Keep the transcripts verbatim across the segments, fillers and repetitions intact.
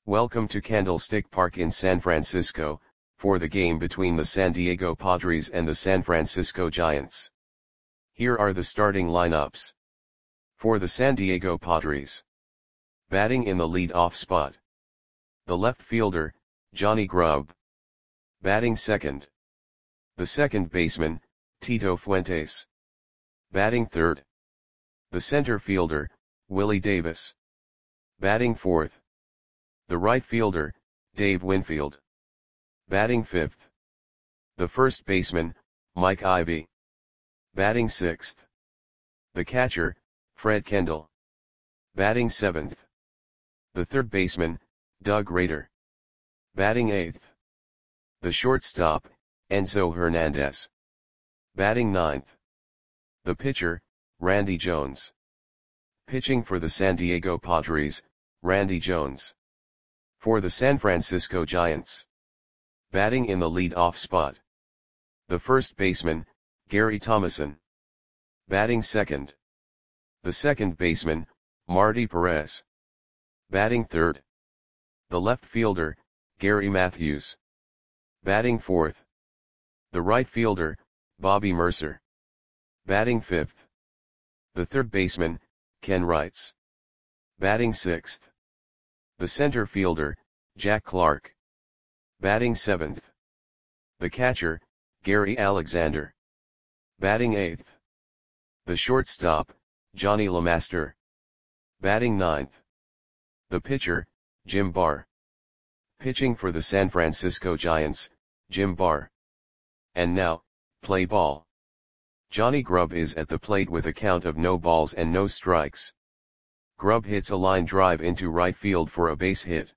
Welcome to Candlestick Park in San Francisco, for the game between the San Diego Padres and the San Francisco Giants. Here are the starting lineups. For the San Diego Padres. Batting in the lead-off spot. The left fielder, Johnny Grubb. Batting second. The second baseman, Tito Fuentes. Batting third. The center fielder, Willie Davis. Batting fourth. The right fielder, Dave Winfield. Batting fifth. The first baseman, Mike Ivy. Batting sixth. The catcher, Fred Kendall. Batting seventh. The third baseman, Doug Rader. Batting eighth. The shortstop, Enzo Hernandez. Batting ninth. The pitcher, Randy Jones. Pitching for the San Diego Padres, Randy Jones. For the San Francisco Giants. Batting in the lead-off spot. The first baseman, Gary Thomasson. Batting second. The second baseman, Marty Perez. Batting third. The left fielder, Gary Matthews. Batting fourth. The right fielder, Bobby Mercer. Batting fifth. The third baseman, Ken Wrights. Batting sixth. The center fielder, Jack Clark. Batting seventh. The catcher, Gary Alexander. Batting eighth. The shortstop, Johnny LeMaster. Batting ninth. The pitcher, Jim Barr. Pitching for the San Francisco Giants, Jim Barr. And now, play ball. Johnny Grubb is at the plate with a count of no balls and no strikes. Grubb hits a line drive into right field for a base hit.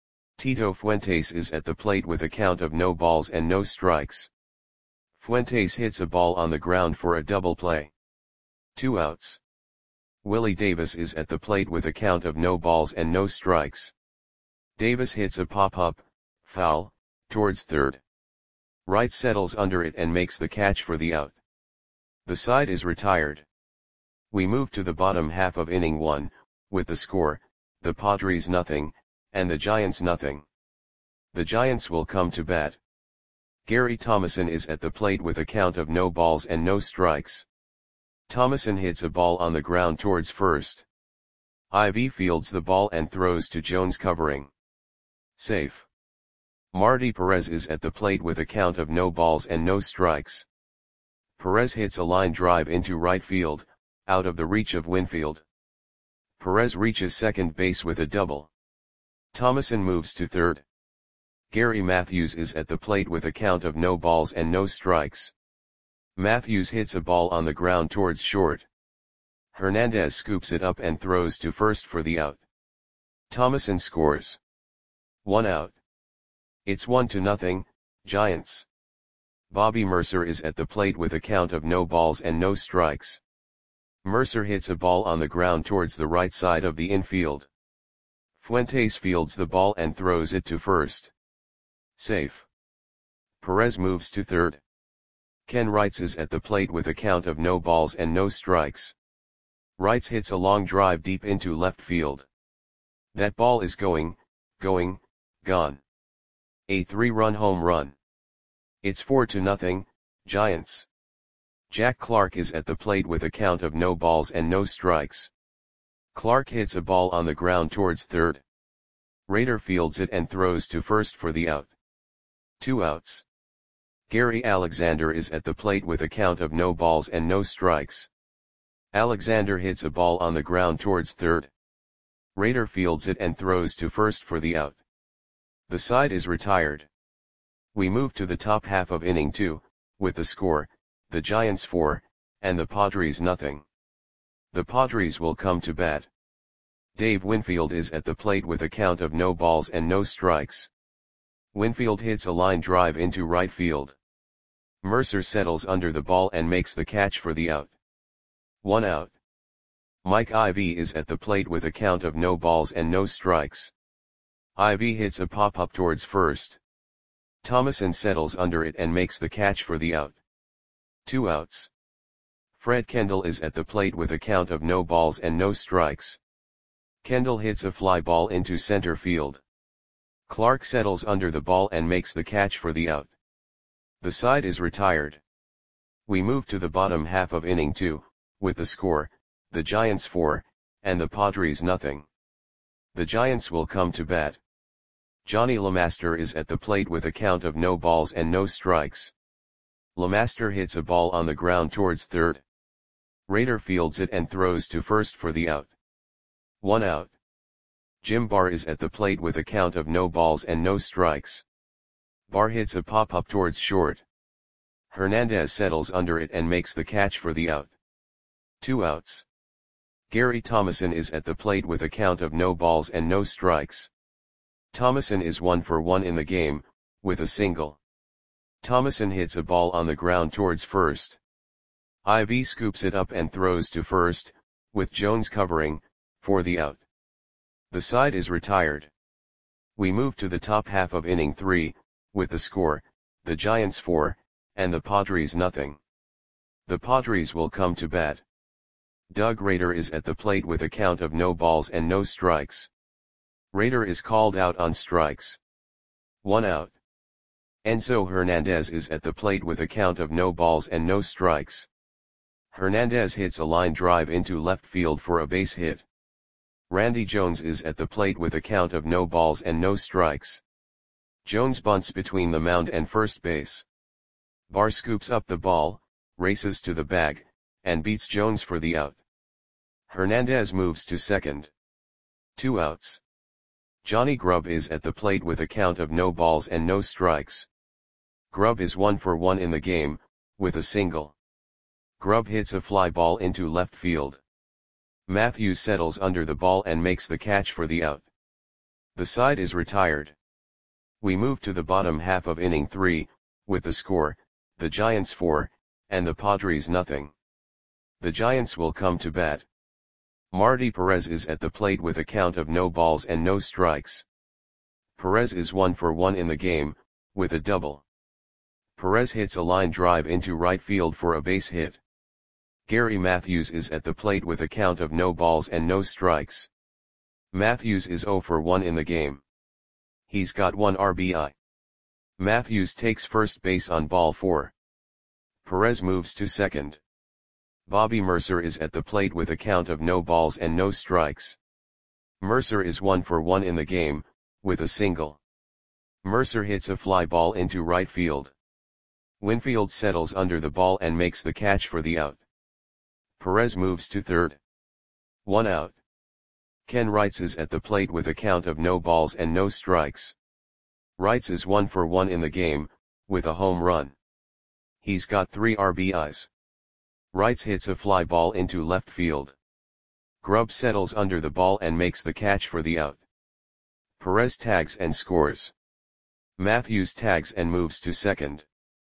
Tito Fuentes is at the plate with a count of no balls and no strikes. Fuentes hits a ball on the ground for a double play. Two outs. Willie Davis is at the plate with a count of no balls and no strikes. Davis hits a pop-up, foul, towards third. Wright settles under it and makes the catch for the out. The side is retired. We move to the bottom half of inning one, with the score, the Padres nothing, and the Giants nothing. The Giants will come to bat. Gary Thomasson is at the plate with a count of no balls and no strikes. Thomasson hits a ball on the ground towards first. Ivy fields the ball and throws to Jones covering. Safe. Marty Perez is at the plate with a count of no balls and no strikes. Perez hits a line drive into right field, out of the reach of Winfield. Perez reaches second base with a double. Thomasson moves to third. Gary Matthews is at the plate with a count of no balls and no strikes. Matthews hits a ball on the ground towards short. Hernandez scoops it up and throws to first for the out. Thomasson scores. One out. It's one to nothing, Giants. Bobby Mercer is at the plate with a count of no balls and no strikes. Mercer hits a ball on the ground towards the right side of the infield. Fuentes fields the ball and throws it to first. Safe. Perez moves to third. Ken Wrights is at the plate with a count of no balls and no strikes. Wrights hits a long drive deep into left field. That ball is going, going, gone. A three-run home run. It's four to nothing, Giants. Jack Clark is at the plate with a count of no balls and no strikes. Clark hits a ball on the ground towards third. Rader fields it and throws to first for the out. Two outs. Gary Alexander is at the plate with a count of no balls and no strikes. Alexander hits a ball on the ground towards third. Rader fields it and throws to first for the out. The side is retired. We move to the top half of inning two, with the score, the Giants four, and the Padres nothing. The Padres will come to bat. Dave Winfield is at the plate with a count of no balls and no strikes. Winfield hits a line drive into right field. Mercer settles under the ball and makes the catch for the out. One out. Mike Ivy is at the plate with a count of no balls and no strikes. Ivy hits a pop-up towards first. Thomasson settles under it and makes the catch for the out. Two outs. Fred Kendall is at the plate with a count of no balls and no strikes. Kendall hits a fly ball into center field. Clark settles under the ball and makes the catch for the out. The side is retired. We move to the bottom half of inning two, with the score, the Giants four, and the Padres nothing. The Giants will come to bat. Johnny LeMaster is at the plate with a count of no balls and no strikes. LeMaster hits a ball on the ground towards third. Rader fields it and throws to first for the out. One out. Jim Barr is at the plate with a count of no balls and no strikes. Barr hits a pop-up towards short. Hernandez settles under it and makes the catch for the out. Two outs. Gary Thomasson is at the plate with a count of no balls and no strikes. Thomasson is one for one in the game, with a single. Thomasson hits a ball on the ground towards first. Ivy scoops it up and throws to first, with Jones covering, for the out. The side is retired. We move to the top half of inning three, with the score, the Giants four, and the Padres nothing. The Padres will come to bat. Doug Rader is at the plate with a count of no balls and no strikes. Rader is called out on strikes. One out. Enzo Hernandez is at the plate with a count of no balls and no strikes. Hernandez hits a line drive into left field for a base hit. Randy Jones is at the plate with a count of no balls and no strikes. Jones bunts between the mound and first base. Barr scoops up the ball, races to the bag, and beats Jones for the out. Hernandez moves to second. Two outs. Johnny Grubb is at the plate with a count of no balls and no strikes. Grubb is one for one in the game, with a single. Grubb hits a fly ball into left field. Matthews settles under the ball and makes the catch for the out. The side is retired. We move to the bottom half of inning three, with the score, the Giants four, and the Padres nothing. The Giants will come to bat. Marty Perez is at the plate with a count of no balls and no strikes. Perez is one for one in the game, with a double. Perez hits a line drive into right field for a base hit. Gary Matthews is at the plate with a count of no balls and no strikes. Matthews is zero for one in the game. He's got one R B I. Matthews takes first base on ball four. Perez moves to second. Bobby Mercer is at the plate with a count of no balls and no strikes. Mercer is one for one in the game, with a single. Mercer hits a fly ball into right field. Winfield settles under the ball and makes the catch for the out. Perez moves to third. One out. Ken Wrights is at the plate with a count of no balls and no strikes. Wrights is one for one in the game, with a home run. He's got three R B Is. Wrights hits a fly ball into left field. Grubb settles under the ball and makes the catch for the out. Perez tags and scores. Matthews tags and moves to second.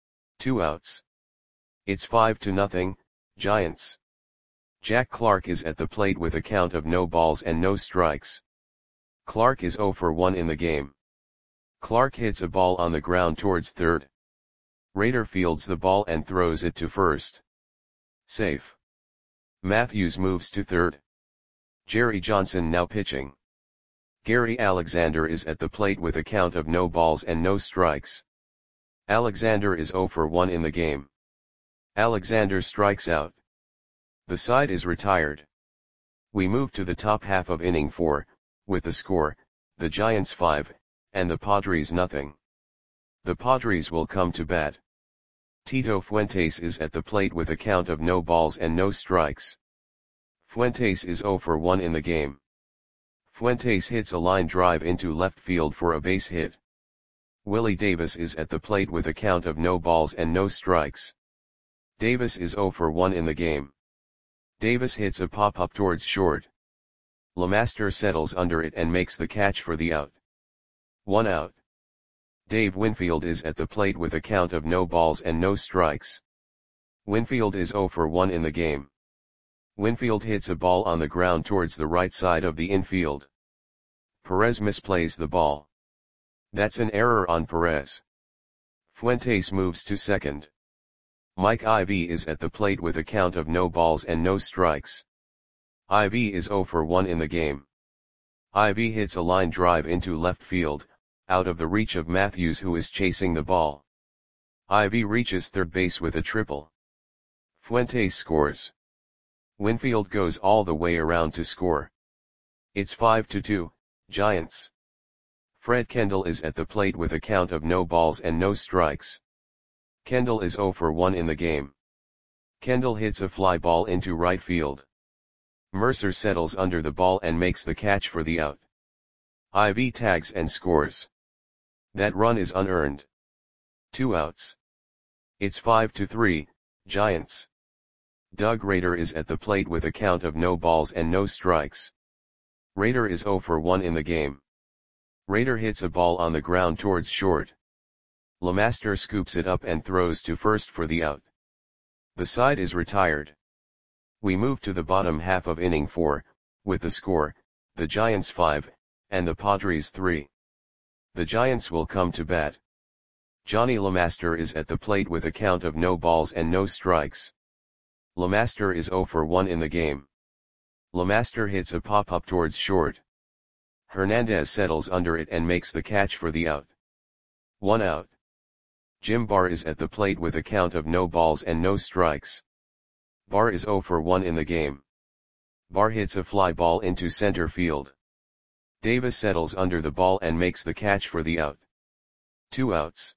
Two outs. It's five to nothing, Giants. Jack Clark is at the plate with a count of no balls and no strikes. Clark is zero for one in the game. Clark hits a ball on the ground towards third. Rader fields the ball and throws it to first. Safe. Matthews moves to third. Jerry Johnson now pitching. Gary Alexander is at the plate with a count of no balls and no strikes. Alexander is zero for one in the game. Alexander strikes out. The side is retired. We move to the top half of inning four, with the score, the Giants five, and the Padres nothing. The Padres will come to bat. Tito Fuentes is at the plate with a count of no balls and no strikes. Fuentes is zero for one in the game. Fuentes hits a line drive into left field for a base hit. Willie Davis is at the plate with a count of no balls and no strikes. Davis is zero for one in the game. Davis hits a pop-up towards short. LeMaster settles under it and makes the catch for the out. One out. Dave Winfield is at the plate with a count of no balls and no strikes. Winfield is zero for one in the game. Winfield hits a ball on the ground towards the right side of the infield. Perez misplays the ball. That's an error on Perez. Fuentes moves to second. Mike Ivy is at the plate with a count of no balls and no strikes. Ivy is zero for one in the game. Ivy hits a line drive into left field, out of the reach of Matthews, who is chasing the ball. Ivy reaches third base with a triple. Fuentes scores. Winfield goes all the way around to score. It's five to two, Giants. Fred Kendall is at the plate with a count of no balls and no strikes. Kendall is zero for one in the game. Kendall hits a fly ball into right field. Mercer settles under the ball and makes the catch for the out. Ivy tags and scores. That run is unearned. Two outs. It's five to three, Giants. Doug Rader is at the plate with a count of no balls and no strikes. Rader is zero for one in the game. Rader hits a ball on the ground towards short. LeMaster scoops it up and throws to first for the out. The side is retired. We move to the bottom half of inning four, with the score, the Giants five, and the Padres three. The Giants will come to bat. Johnny LeMaster is at the plate with a count of no balls and no strikes. LeMaster is zero for one in the game. LeMaster hits a pop-up towards short. Hernandez settles under it and makes the catch for the out. One out. Jim Barr is at the plate with a count of no balls and no strikes. Barr is zero for one in the game. Barr hits a fly ball into center field. Davis settles under the ball and makes the catch for the out. Two outs.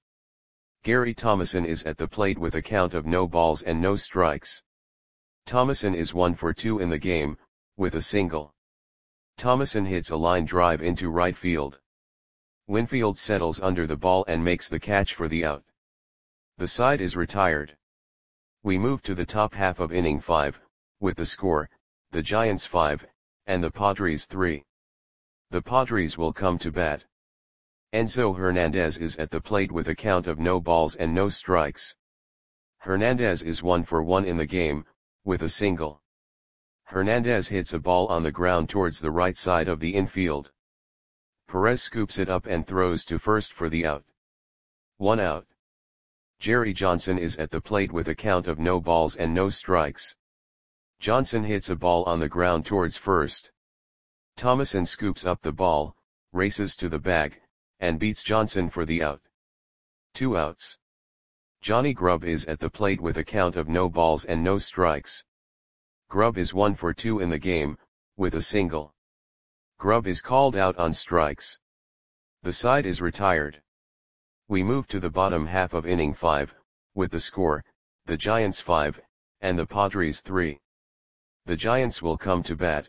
Gary Thomason is at the plate with a count of no balls and no strikes. Thomason is one for two in the game, with a single. Thomason hits a line drive into right field. Winfield settles under the ball and makes the catch for the out. The side is retired. We move to the top half of inning five, with the score, the Giants five, and the Padres three. The Padres will come to bat. Enzo Hernandez is at the plate with a count of no balls and no strikes. Hernandez is one for one in the game, with a single. Hernandez hits a ball on the ground towards the right side of the infield. Perez scoops it up and throws to first for the out. One out. Jerry Johnson is at the plate with a count of no balls and no strikes. Johnson hits a ball on the ground towards first. Thomason scoops up the ball, races to the bag, and beats Johnson for the out. Two outs. Johnny Grubb is at the plate with a count of no balls and no strikes. Grubb is one for two in the game, with a single. Grubb is called out on strikes. The side is retired. We move to the bottom half of inning five, with the score, the Giants five, and the Padres three. The Giants will come to bat.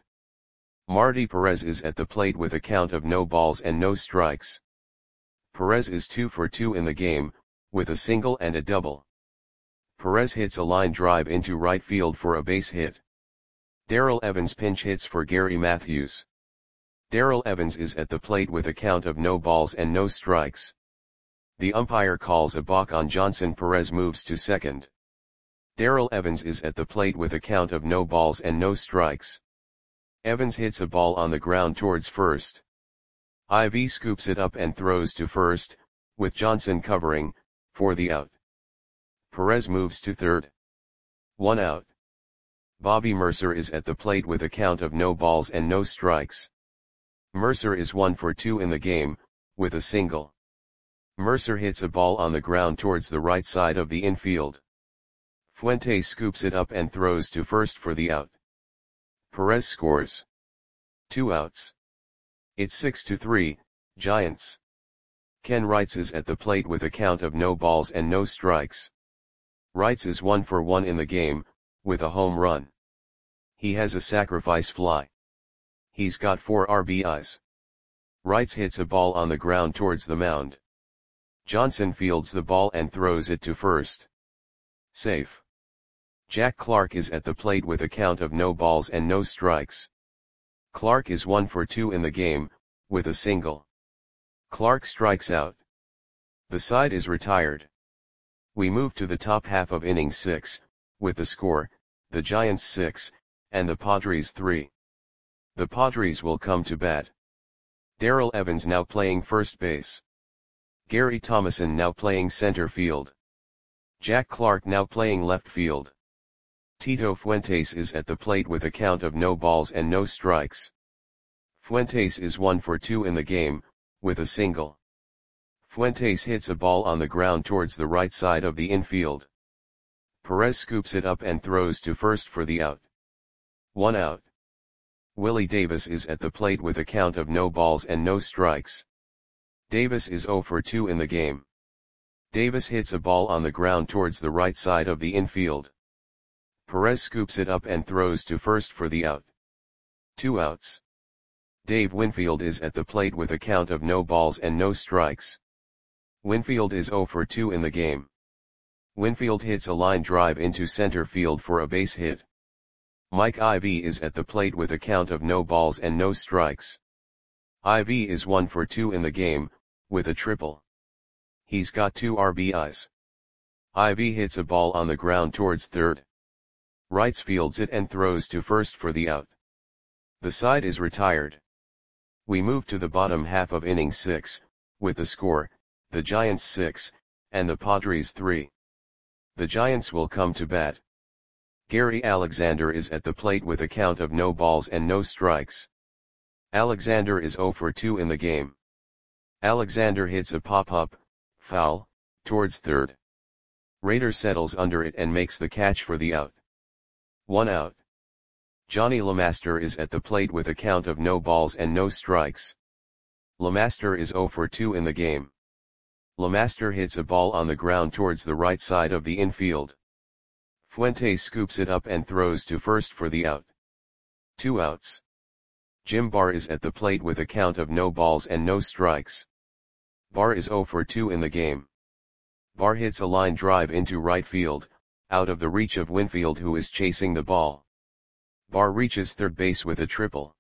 Marty Perez is at the plate with a count of no balls and no strikes. Perez is two for two in the game, with a single and a double. Perez hits a line drive into right field for a base hit. Darrell Evans pinch hits for Gary Matthews. Darrell Evans is at the plate with a count of no balls and no strikes. The umpire calls a balk on Johnson. Perez moves to second. Darrell Evans is at the plate with a count of no balls and no strikes. Evans hits a ball on the ground towards first. Ivy scoops it up and throws to first, with Johnson covering, for the out. Perez moves to third. One out. Bobby Mercer is at the plate with a count of no balls and no strikes. Mercer is one for two in the game, with a single. Mercer hits a ball on the ground towards the right side of the infield. Fuentes scoops it up and throws to first for the out. Perez scores. Two outs. It's six to three, Giants. Ken Wrights is at the plate with a count of no balls and no strikes. Wrights is one for one in the game, with a home run. He has a sacrifice fly. He's got four R B Is. Wrights hits a ball on the ground towards the mound. Johnson fields the ball and throws it to first. Safe. Jack Clark is at the plate with a count of no balls and no strikes. Clark is one for two in the game, with a single. Clark strikes out. The side is retired. We move to the top half of inning six, with the score, the Giants six, and the Padres three. The Padres will come to bat. Darrell Evans now playing first base. Gary Thomason now playing center field. Jack Clark now playing left field. Tito Fuentes is at the plate with a count of no balls and no strikes. Fuentes is one for two in the game, with a single. Fuentes hits a ball on the ground towards the right side of the infield. Perez scoops it up and throws to first for the out. One out. Willie Davis is at the plate with a count of no balls and no strikes. Davis is zero for two in the game. Davis hits a ball on the ground towards the right side of the infield. Perez scoops it up and throws to first for the out. Two outs. Dave Winfield is at the plate with a count of no balls and no strikes. Winfield is zero for two in the game. Winfield hits a line drive into center field for a base hit. Mike Ivy is at the plate with a count of no balls and no strikes. Ivy is one for two in the game, with a triple. He's got two R B Is. Ivy hits a ball on the ground towards third. Wrights fields it and throws to first for the out. The side is retired. We move to the bottom half of inning six, with the score, the Giants six, and the Padres three. The Giants will come to bat. Gary Alexander is at the plate with a count of no balls and no strikes. Alexander is zero for two in the game. Alexander hits a pop-up, foul, towards third. Rader settles under it and makes the catch for the out. One out. Johnny LeMaster is at the plate with a count of no balls and no strikes. LeMaster is zero for two in the game. LeMaster hits a ball on the ground towards the right side of the infield. Fuentes scoops it up and throws to first for the out. Two outs. Jim Barr is at the plate with a count of no balls and no strikes. Barr is zero for two in the game. Barr hits a line drive into right field, out of the reach of Winfield who is chasing the ball. Barr reaches third base with a triple.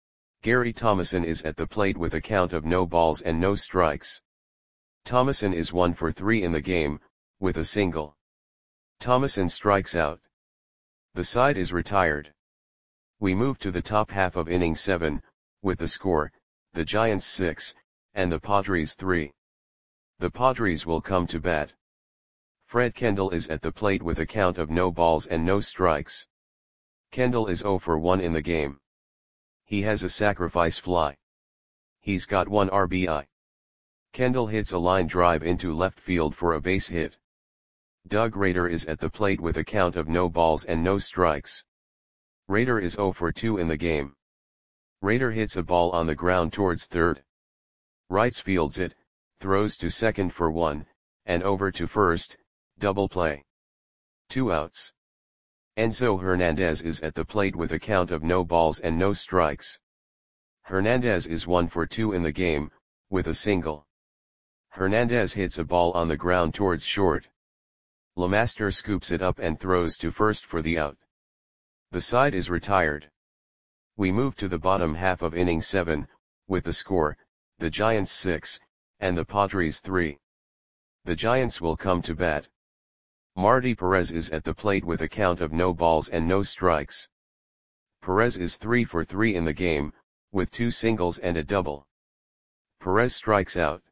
Gary Thomason is at the plate with a count of no balls and no strikes. Thomason is one for three in the game, with a single. Thomason strikes out. The side is retired. We move to the top half of inning seven, with the score, the Giants six, and the Padres three. The Padres will come to bat. Fred Kendall is at the plate with a count of no balls and no strikes. Kendall is zero for one in the game. He has a sacrifice fly. He's got one R B I. Kendall hits a line drive into left field for a base hit. Doug Rader is at the plate with a count of no balls and no strikes. Rader is zero for two in the game. Rader hits a ball on the ground towards third. Wrights fields it, throws to second for one, and over to first, double play. Two outs. Enzo Hernandez is at the plate with a count of no balls and no strikes. Hernandez is one for two in the game, with a single. Hernandez hits a ball on the ground towards short. LeMaster scoops it up and throws to first for the out. The side is retired. We move to the bottom half of inning seven, with the score, the Giants six, and the Padres three. The Giants will come to bat. Marty Perez is at the plate with a count of no balls and no strikes. Perez is three for three in the game, with two singles and a double. Perez strikes out.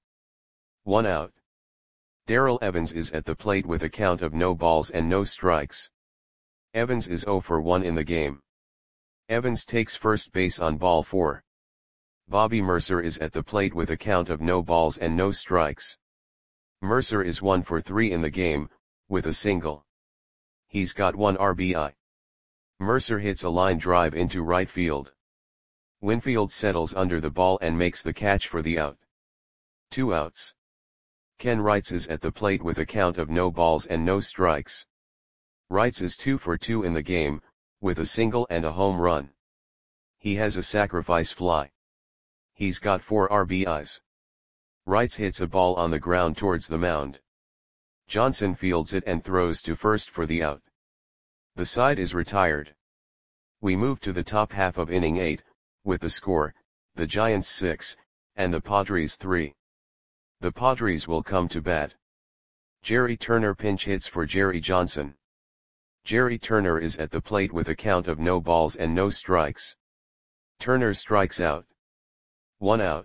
One out. Darrell Evans is at the plate with a count of no balls and no strikes. Evans is zero for one in the game. Evans takes first base on ball four. Bobby Mercer is at the plate with a count of no balls and no strikes. Mercer is one for three in the game, with a single. He's got one R B I. Mercer hits a line drive into right field. Winfield settles under the ball and makes the catch for the out. Two outs. Ken Wrights is at the plate with a count of no balls and no strikes. Wrights is two for two in the game, with a single and a home run. He has a sacrifice fly. He's got four R B Is. Wrights hits a ball on the ground towards the mound. Johnson fields it and throws to first for the out. The side is retired. We move to the top half of inning eight, with the score, the Giants six, and the Padres three. The Padres will come to bat. Jerry Turner pinch hits for Jerry Johnson. Jerry Turner is at the plate with a count of no balls and no strikes. Turner strikes out. One out.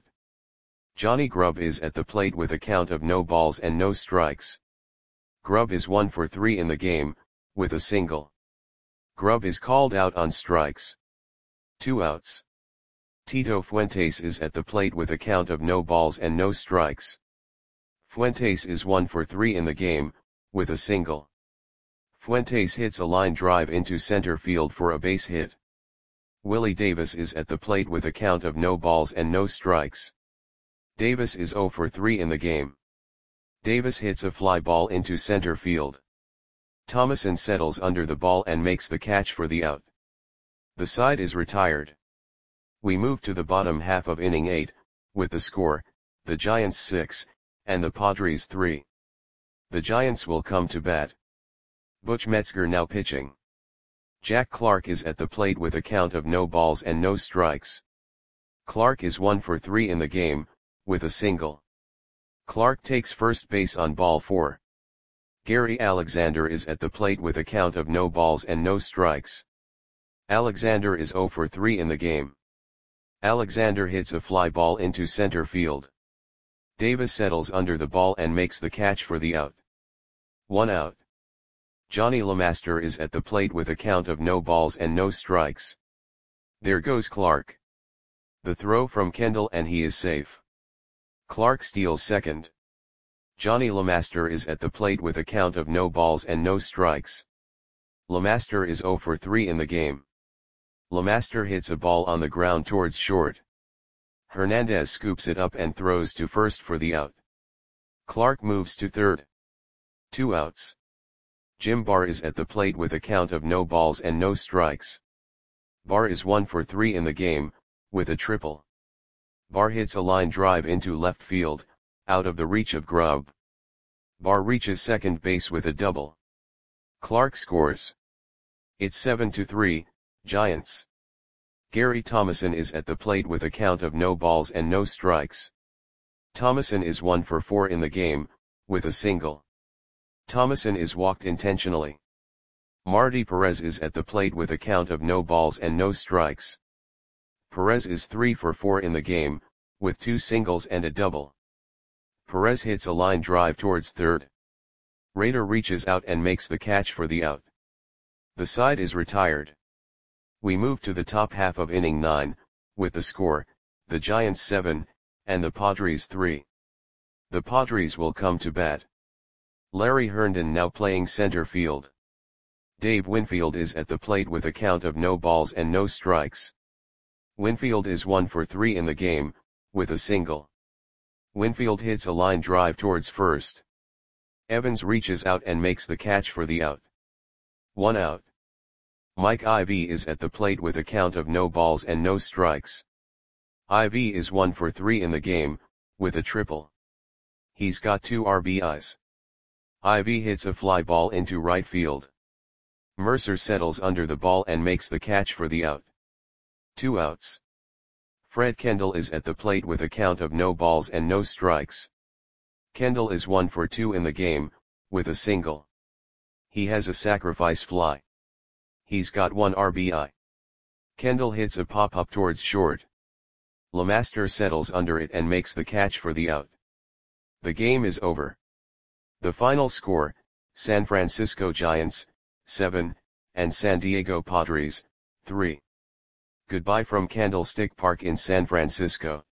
Johnny Grubb is at the plate with a count of no balls and no strikes. Grubb is one for three in the game, with a single. Grubb is called out on strikes. Two outs. Tito Fuentes is at the plate with a count of no balls and no strikes. Fuentes is one for three in the game, with a single. Fuentes hits a line drive into center field for a base hit. Willie Davis is at the plate with a count of no balls and no strikes. Davis is zero for three in the game. Davis hits a fly ball into center field. Thomason settles under the ball and makes the catch for the out. The side is retired. We move to the bottom half of inning eight, with the score, the Giants six, and the Padres three. The Giants will come to bat. Butch Metzger now pitching. Jack Clark is at the plate with a count of no balls and no strikes. Clark is one for three in the game, with a single. Clark takes first base on ball four. Gary Alexander is at the plate with a count of no balls and no strikes. Alexander is zero for three in the game. Alexander hits a fly ball into center field. Davis settles under the ball and makes the catch for the out. One out. Johnny LeMaster is at the plate with a count of no balls and no strikes. There goes Clark. The throw from Kendall and he is safe. Clark steals second. Johnny LeMaster is at the plate with a count of no balls and no strikes. LeMaster is zero for three in the game. LeMaster hits a ball on the ground towards short. Hernandez scoops it up and throws to first for the out. Clark moves to third. Two outs. Jim Barr is at the plate with a count of no balls and no strikes. Barr is one for three in the game, with a triple. Barr hits a line drive into left field, out of the reach of Grubb. Barr reaches second base with a double. Clark scores. It's seven to three, Giants. Gary Thomason is at the plate with a count of no balls and no strikes. Thomason is one for four in the game, with a single. Thomason is walked intentionally. Marty Perez is at the plate with a count of no balls and no strikes. Perez is three for four in the game, with two singles and a double. Perez hits a line drive towards third. Rader reaches out and makes the catch for the out. The side is retired. We move to the top half of inning nine, with the score, the Giants seven, and the Padres three. The Padres will come to bat. Larry Herndon now playing center field. Dave Winfield is at the plate with a count of no balls and no strikes. Winfield is one for three in the game, with a single. Winfield hits a line drive towards first. Evans reaches out and makes the catch for the out. One out. Mike Ivy is at the plate with a count of no balls and no strikes. Ivy is one for three in the game, with a triple. He's got two R B Is. Ivy hits a fly ball into right field. Mercer settles under the ball and makes the catch for the out. Two outs. Fred Kendall is at the plate with a count of no balls and no strikes. Kendall is one for two in the game, with a single. He has a sacrifice fly. He's got one R B I. Kendall hits a pop-up towards short. LeMaster settles under it and makes the catch for the out. The game is over. The final score, San Francisco Giants, seven, and San Diego Padres, three. Goodbye from Candlestick Park in San Francisco.